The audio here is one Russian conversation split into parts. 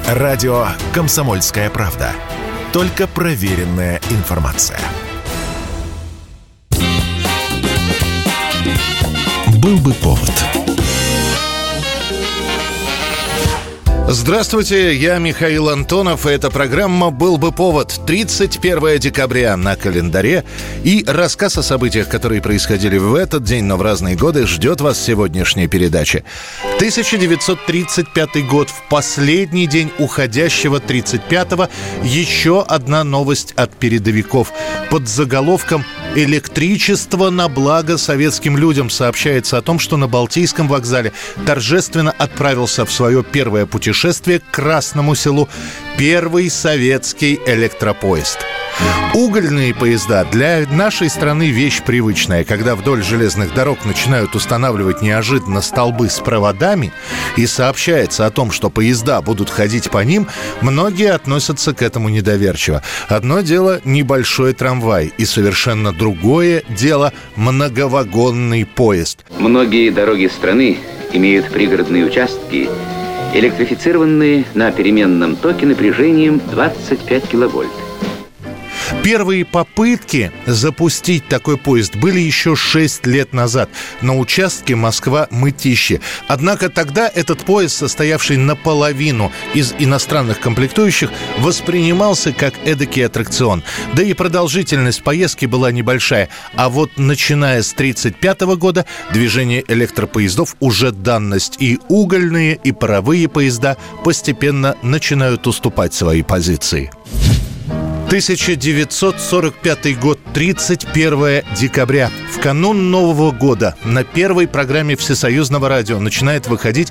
Радио «Комсомольская правда». Только проверенная информация. Был бы повод. Здравствуйте, я Михаил Антонов, и эта программа «Был бы повод». 31 декабря на календаре. И рассказ о событиях, которые происходили в этот день, но в разные годы, ждет вас в сегодняшней передаче. 1935 год, в последний день уходящего 35-го, еще одна новость от передовиков. Под заголовком «Электричество на благо советским людям» сообщается о том, что на Балтийском вокзале торжественно отправился в свое первое путешествие к Красному Селу первый советский электропоезд. Угольные поезда для нашей страны вещь привычная. Когда вдоль железных дорог начинают устанавливать неожиданно столбы с проводами и сообщается о том, что поезда будут ходить по ним, многие относятся к этому недоверчиво. Одно дело небольшой трамвай, и совершенно другое дело многовагонный поезд. Многие дороги страны имеют пригородные участки, электрифицированные на переменном токе напряжением 25 киловольт. Первые попытки запустить такой поезд были еще 6 лет назад на участке Москва-Мытищи. Однако тогда этот поезд, состоявший наполовину из иностранных комплектующих, воспринимался как эдакий аттракцион. Да и продолжительность поездки была небольшая. А вот начиная с 1935 года движение электропоездов уже данность. И угольные, и паровые поезда постепенно начинают уступать свои позиции. 1945 год, 31 декабря. В канун Нового года на первой программе Всесоюзного радио начинает выходить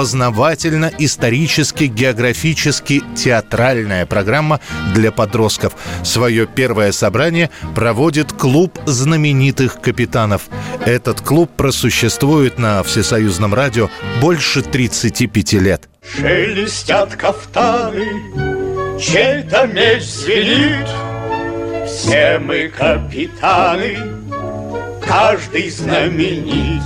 познавательно-исторически-географически-театральная программа для подростков. Свое первое собрание проводит клуб знаменитых капитанов. Этот клуб просуществует на Всесоюзном радио больше 35 лет. Шелестят кафтаны, чей-то меч звенит. Все мы капитаны, каждый знаменит.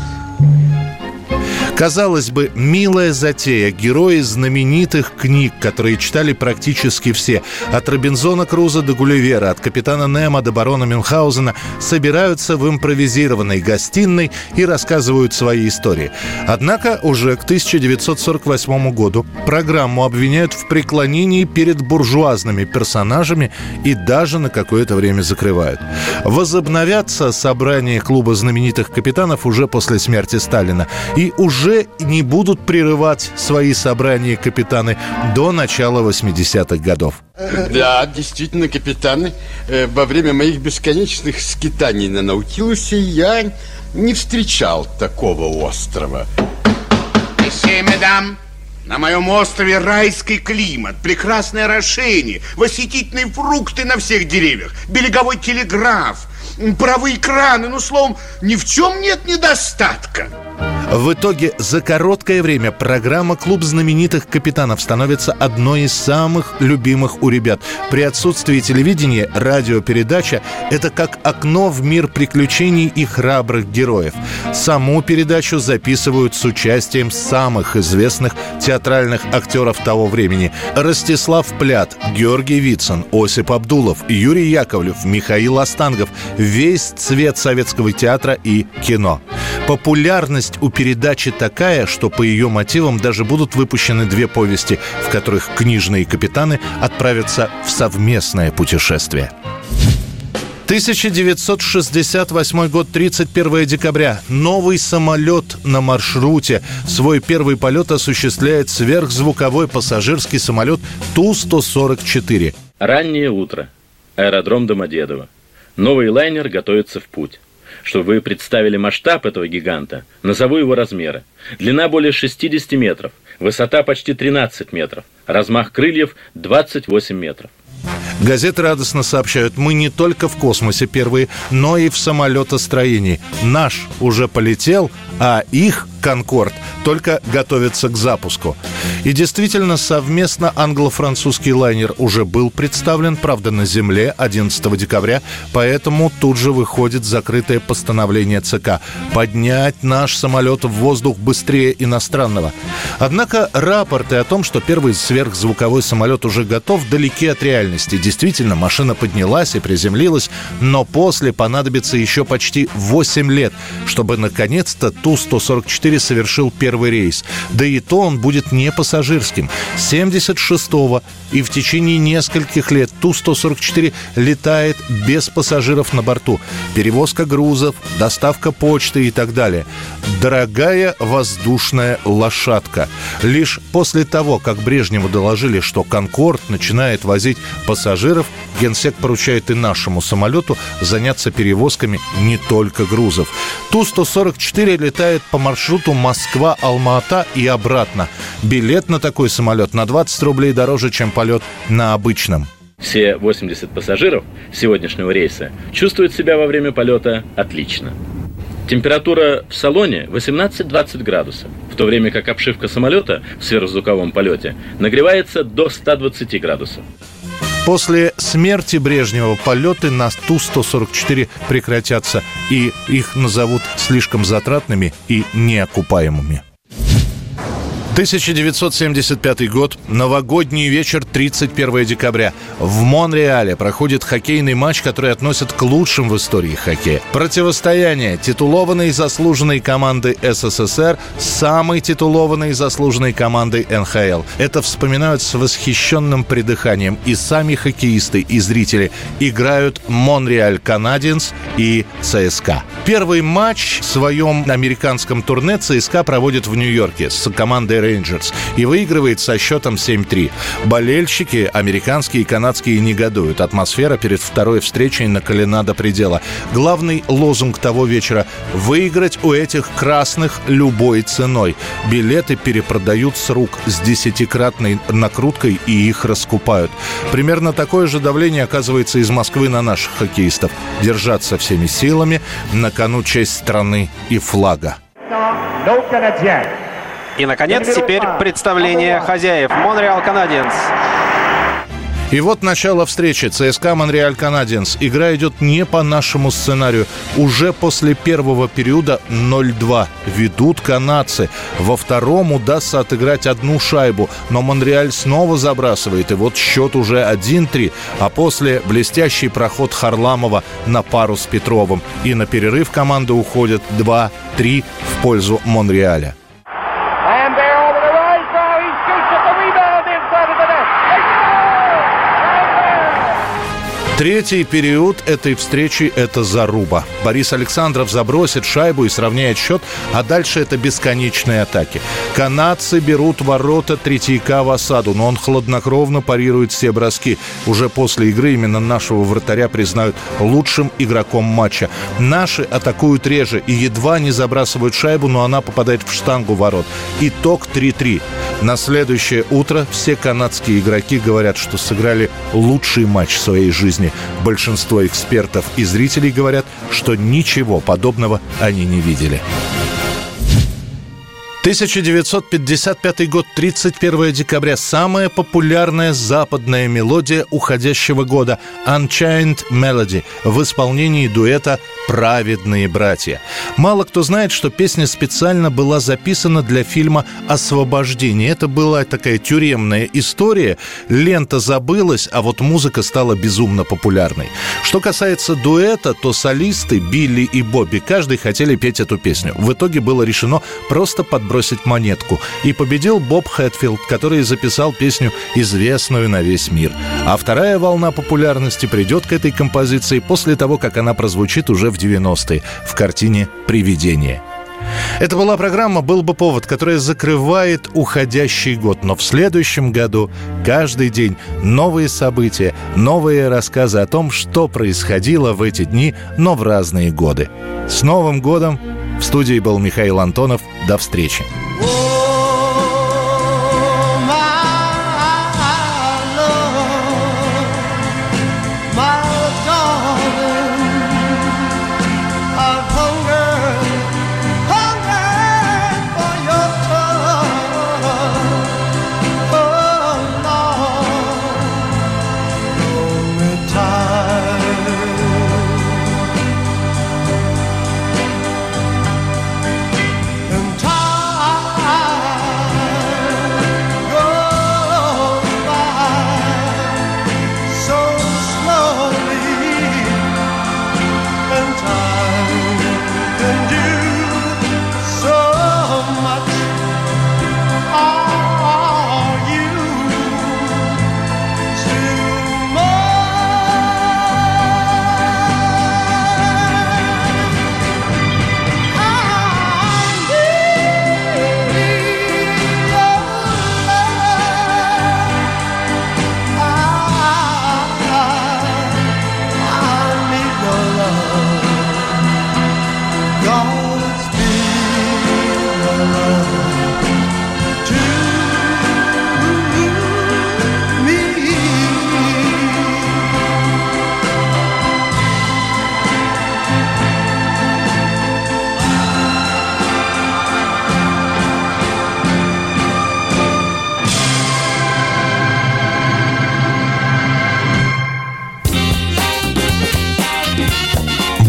Казалось бы, милая затея. Герои знаменитых книг, которые читали практически все. От Робинзона Крузо до Гулливера, от капитана Немо до барона Мюнхгаузена собираются в импровизированной гостиной и рассказывают свои истории. Однако уже к 1948 году программу обвиняют в преклонении перед буржуазными персонажами и даже на какое-то время закрывают. Возобновятся собрания клуба знаменитых капитанов уже после смерти Сталина. И уже не будут прерывать свои собрания капитаны до начала 80-х годов. Да, действительно, капитаны, во время моих бесконечных скитаний на Наутилусе я не встречал такого острова. Месье, мадам, на моем острове райский климат, прекрасное орошение, восхитительные фрукты на всех деревьях, береговой телеграф, паровые краны, словом, ни в чем нет недостатка. В итоге за короткое время программа «Клуб знаменитых капитанов» становится одной из самых любимых у ребят. При отсутствии телевидения радиопередача – это как окно в мир приключений и храбрых героев. Саму передачу записывают с участием самых известных театральных актеров того времени: Ростислав Плят, Георгий Вицин, Осип Абдулов, Юрий Яковлев, Михаил Остангов – весь цвет советского театра и кино. Популярность у передачи такая, что по ее мотивам даже будут выпущены 2 повести, в которых книжные капитаны отправятся в совместное путешествие. 1968 год, 31 декабря. Новый самолет на маршруте. Свой первый полет осуществляет сверхзвуковой пассажирский самолет Ту-144. Раннее утро. Аэродром Домодедово. Новый лайнер готовится в путь. Чтобы вы представили масштаб этого гиганта, назову его размеры. Длина более 60 метров, высота почти 13 метров, размах крыльев 28 метров. Газеты радостно сообщают: мы не только в космосе первые, но и в самолетостроении. Наш уже полетел, а их «Конкорд», только готовится к запуску. И действительно, совместно англо-французский лайнер уже был представлен, правда, на земле 11 декабря, поэтому тут же выходит закрытое постановление ЦК – поднять наш самолет в воздух быстрее иностранного. Однако рапорты о том, что первый сверхзвуковой самолет уже готов, далеки от реальности. Действительно, машина поднялась и приземлилась, но после понадобится еще почти 8 лет, чтобы наконец-то Ту-144 совершил первый рейс. Да и то он будет не пассажирским. 76-го и в течение нескольких лет Ту-144 летает без пассажиров на борту. Перевозка грузов, доставка почты и так далее. Дорогая воздушная лошадка. Лишь после того, как Брежневу доложили, что «Конкорд» начинает возить пассажиров, Генсек поручает и нашему самолету заняться перевозками не только грузов. Ту-144 летает по маршруту Москва-Алма-Ата и обратно. Билет на такой самолет на 20 рублей дороже, чем полет на обычном. Все 80 пассажиров сегодняшнего рейса чувствуют себя во время полета отлично. Температура в салоне 18-20 градусов, в то время как обшивка самолета в сверхзвуковом полете нагревается до 120 градусов. После смерти Брежнева полеты на Ту-144 прекратятся, и их назовут слишком затратными и неокупаемыми. 1975 год, новогодний вечер, 31 декабря. В Монреале проходит хоккейный матч, который относят к лучшим в истории хоккея. Противостояние титулованной заслуженной команды СССР с самой титулованной заслуженной командой НХЛ. Это вспоминают с восхищенным придыханием и сами хоккеисты, и зрители. Играют Монреаль Канадиенс и ЦСКА. Первый матч в своем американском турне ЦСКА проводит в Нью-Йорке с командой Рейнджерс и выигрывает со счетом 7-3. Болельщики американские и канадские негодуют. Атмосфера перед второй встречей накалена до предела. Главный лозунг того вечера – выиграть у этих красных любой ценой. Билеты перепродают с рук с 10-кратной накруткой и их раскупают. Примерно такое же давление оказывается из Москвы на наших хоккеистов. Держаться всеми силами, на кону честь страны и флага. И, наконец, теперь представление хозяев. Монреаль Канадиенс. И вот начало встречи. ЦСКА Монреаль Канадиенс. Игра идет не по нашему сценарию. Уже после первого периода 0-2. Ведут канадцы. Во втором удастся отыграть одну шайбу. Но Монреаль снова забрасывает. И вот счет уже 1-3. А после блестящий проход Харламова на пару с Петровым. И на перерыв команды уходят 2-3 в пользу Монреаля. Третий период этой встречи – это заруба. Борис Александров забросит шайбу и сравняет счет, а дальше это бесконечные атаки. Канадцы берут ворота Третьяка в осаду, но он хладнокровно парирует все броски. Уже после игры именно нашего вратаря признают лучшим игроком матча. Наши атакуют реже и едва не забрасывают шайбу, но она попадает в штангу ворот. Итог 3-3. На следующее утро все канадские игроки говорят, что сыграли лучший матч в своей жизни. Большинство экспертов и зрителей говорят, что ничего подобного они не видели. 1955 год, 31 декабря. Самая популярная западная мелодия уходящего года «Unchained Melody» в исполнении дуэта «Праведные братья». Мало кто знает, что песня специально была записана для фильма «Освобождение». Это была такая тюремная история. Лента забылась, а вот музыка стала безумно популярной. Что касается дуэта, то солисты Билли и Бобби каждый хотели петь эту песню. В итоге было решено просто подбросить монетку. И победил Боб Хэтфилд, который записал песню, известную на весь мир. А вторая волна популярности придет к этой композиции после того, как она прозвучит уже в 90-е в картине «Привидение». Это была программа «Был бы повод», которая закрывает уходящий год. Но в следующем году каждый день новые события, новые рассказы о том, что происходило в эти дни, но в разные годы. С Новым годом! В студии был Михаил Антонов. До встречи.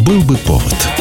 Был бы повод.